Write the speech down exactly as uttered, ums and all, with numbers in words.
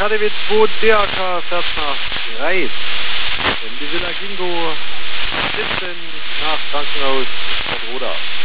K D W zwei D A K fährt nach Reis. Denn die Villa Gingo siebzehn nach Krankenhaus Roda.